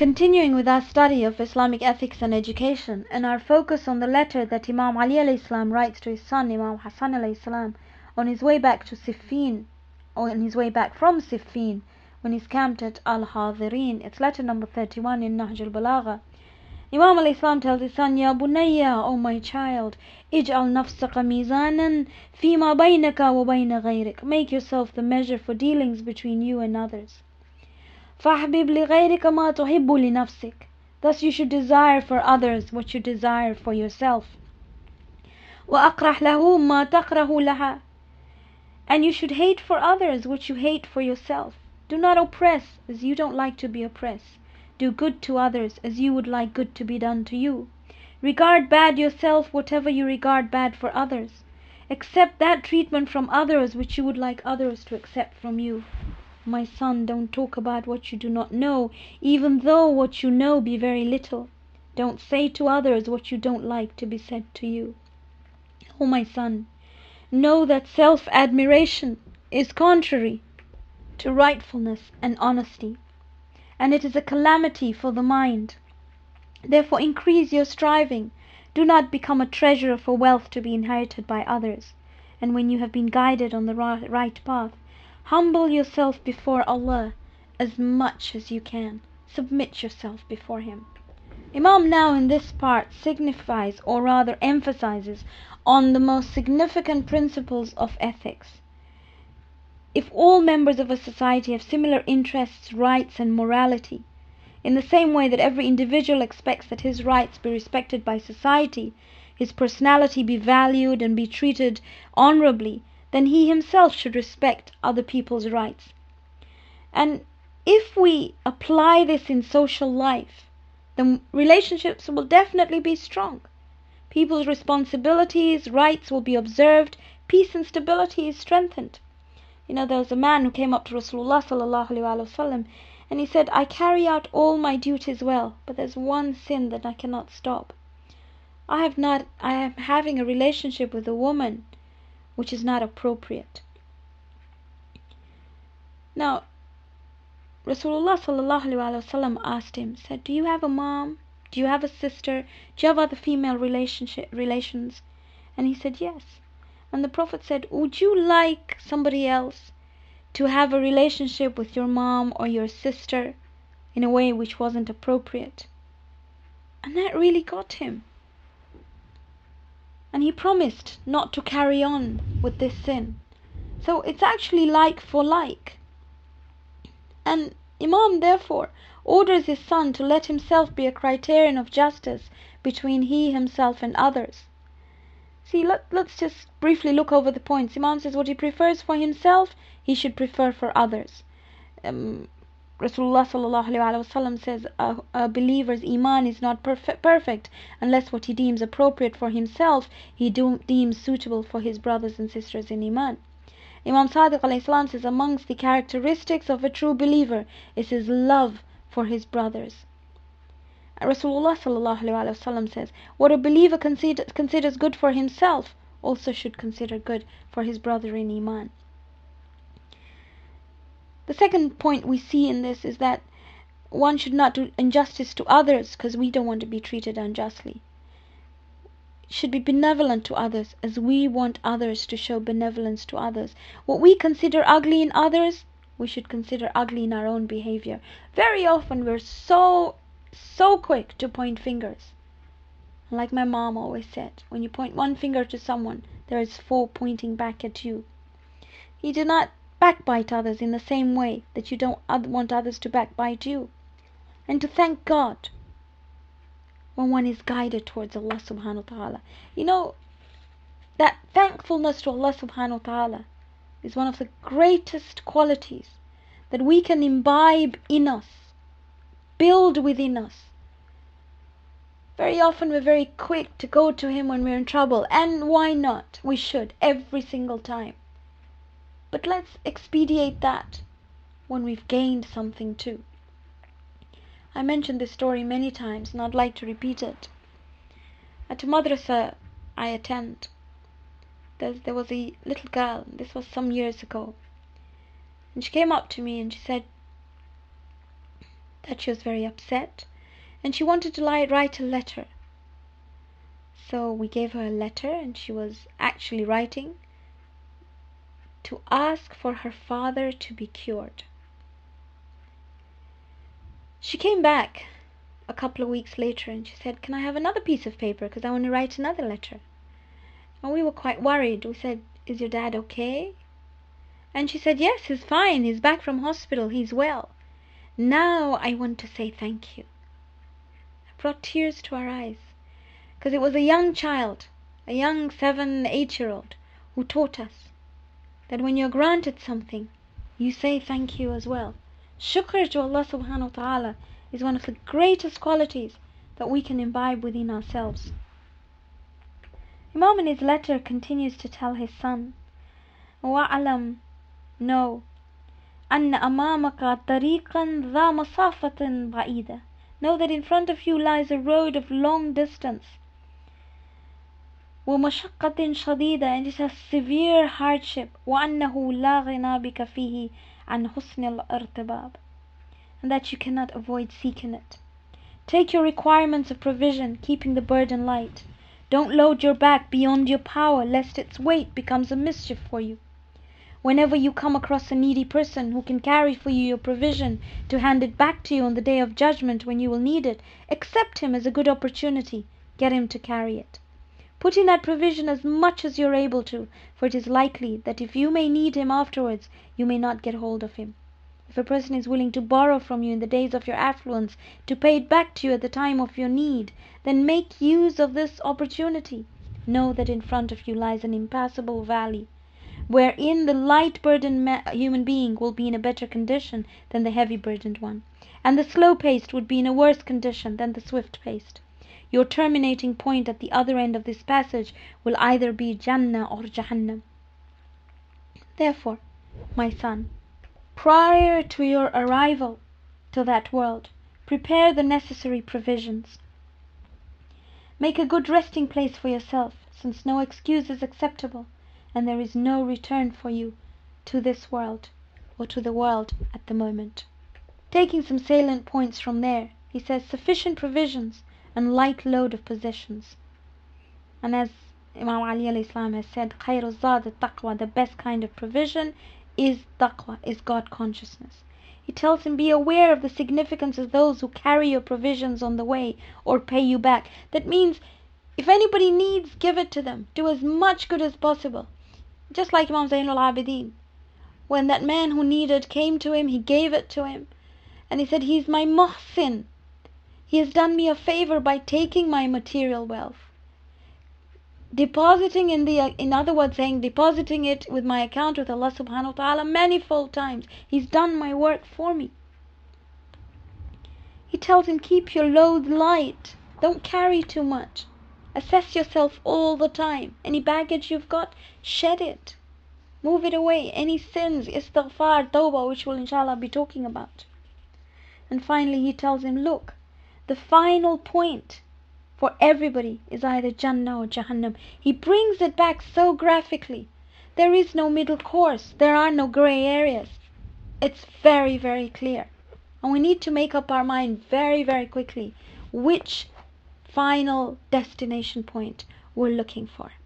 Continuing with our study of Islamic ethics and education, and our focus on the letter that Imam Ali alayhi salam writes to his son Imam Hassan alayhi salam on his way back to Siffin, or on his way back from Siffin, when he's camped at Al-Hadirin. It's letter number 31 in Nahj al-Balagha. Imam alayhi salam tells his son, Ya bunayya, O my child, ij'al nafsaka mizanan fima baynaka wa bayna ghayrik. Make yourself the measure for dealings between you and others. فَأَحْبِبْ لِغَيْرِكَ مَا تُحِبُّ لِنَفْسِكَ. Thus you should desire for others what you desire for yourself. وَأَقْرَحْ لَهُ مَا تَقْرَهُ لَهَا. And you should hate for others what you hate for yourself. Do not oppress as you don't like to be oppressed. Do good to others as you would like good to be done to you. Regard bad yourself whatever you regard bad for others. Accept that treatment from others which you would like others to accept from you. My son, don't talk about what you do not know, even though what you know be very little. Don't say to others what you don't like to be said to you. O my son, know that self-admiration is contrary to rightfulness and honesty, and it is a calamity for the mind. Therefore increase your striving. Do not become a treasurer for wealth to be inherited by others. And when you have been guided on the right path, humble yourself before Allah as much as you can. Submit yourself before Him. Imam now in this part signifies, or rather emphasizes, on the most significant principles of ethics. If all members of a society have similar interests, rights and morality, in the same way that every individual expects that his rights be respected by society, his personality be valued and be treated honorably, then he himself should respect other people's rights. And if we apply this in social life, then relationships will definitely be strong. People's responsibilities, rights will be observed, peace and stability is strengthened. There was a man who came up to Rasulullah sallallahu alaihi wasallam and he said, I carry out all my duties well, but there's one sin that I cannot stop. I am having a relationship with a woman which is not appropriate. Now, Rasulullah sallallahu alaihi wasallam asked him, said, do you have a mom? Do you have a sister? Do you have other female relations? And he said, yes. And the Prophet said, would you like somebody else to have a relationship with your mom or your sister in a way which wasn't appropriate? And that really got him. And he promised not to carry on with this sin. So it's actually like for like. And Imam therefore orders his son to let himself be a criterion of justice between he, himself and others. See, let's just briefly look over the points. Imam says what he prefers for himself, he should prefer for others. Rasulullah sallallahu alaihi wasallam says a believer's iman is not perfect unless what he deems appropriate for himself he deems suitable for his brothers and sisters in iman. Imam Sadiq alayhi salam says amongst the characteristics of a true believer is his love for his brothers. Rasulullah sallallahu alaihi wasallam says what a believer considers good for himself also should consider good for his brother in iman. The second point we see in this is that one should not do injustice to others because we don't want to be treated unjustly. Should be benevolent to others as we want others to show benevolence to others. What we consider ugly in others, we should consider ugly in our own behavior. Very often we're so quick to point fingers. Like my mom always said, when you point one finger to someone, there is 4 pointing back at you. You do not backbite others in the same way that you don't want others to backbite you. And to thank God when one is guided towards Allah subhanahu wa ta'ala. That thankfulness to Allah subhanahu wa ta'ala is one of the greatest qualities that we can imbibe in us, build within us. Very often we're very quick to go to Him when we're in trouble, and why not? We should, every single time. But let's expedite that when we've gained something too. I mentioned this story many times and I'd like to repeat it. At a madrasa I attend, there was a little girl, this was some years ago, and she came up to me and she said, that she was very upset, and she wanted to write a letter. So we gave her a letter, and she was actually writing to ask for her father to be cured. She came back a couple of weeks later and she said, "Can I have another piece of paper, because I want to write another letter?" And we were quite worried. We said, "Is your dad okay?" And she said, "Yes, he's fine. He's back from hospital. He's well. Now I want to say thank you." It brought tears to our eyes, because it was a young child, a young 7, 8-year-old, who taught us that when you're granted something, you say thank you as well. Shukr to Allah subhanahu wa ta'ala is one of the greatest qualities that we can imbibe within ourselves. Imam in his letter continues to tell his son, وَعَلَمْ, know, أَنَّ أَمَامَكَ طَرِيقًا ذَا مَسَافَةٍ بَعِيدًا, know that in front of you lies a road of long distance, وَمَشَقَّةٍ شَدِيدًا, and it has severe hardship, وَأَنَّهُ لَا غِنَى بِكَ فِيهِ عَنْ حُسْنِ الْإِرْتِبَابِ, and that you cannot avoid seeking it. Take your requirements of provision, keeping the burden light. Don't load your back beyond your power, lest its weight becomes a mischief for you. Whenever you come across a needy person who can carry for you your provision to hand it back to you on the day of judgment when you will need it, accept him as a good opportunity. Get him to carry it. Put in that provision as much as you are able to, for it is likely that if you may need him afterwards, you may not get hold of him. If a person is willing to borrow from you in the days of your affluence to pay it back to you at the time of your need, then make use of this opportunity. Know that in front of you lies an impassable valley, wherein the light-burdened human being will be in a better condition than the heavy-burdened one, and the slow-paced would be in a worse condition than the swift-paced. Your terminating point at the other end of this passage will either be Jannah or Jahannam. Therefore, my son, prior to your arrival to that world, prepare the necessary provisions. Make a good resting place for yourself, since no excuse is acceptable, and there is no return for you to this world, or to the world at the moment. Taking some salient points from there, he says sufficient provisions and light load of possessions. And as Imam Ali alayhi salam has said, خَيْرُ الزَّادِ التَّقْوَى, the best kind of provision is taqwa, is God consciousness. He tells him, be aware of the significance of those who carry your provisions on the way or pay you back. That means, if anybody needs, give it to them. Do as much good as possible. Just like Imam Zainul Abidin. When that man who needed came to him, he gave it to him. And he said, he's my muhsin. He has done me a favor by taking my material wealth. Depositing in other words saying, depositing it with my account with Allah subhanahu wa ta'ala manifold times. He's done my work for me. He tells him, keep your load light. Don't carry too much. Assess yourself all the time. Any baggage you've got, shed it. Move it away. Any sins, istighfar, tawbah, which we'll inshallah be talking about. And finally he tells him, look, the final point for everybody is either Jannah or Jahannam. He brings it back so graphically. There is no middle course. There are no grey areas. It's very, very clear. And we need to make up our mind very, very quickly which final destination point we're looking for.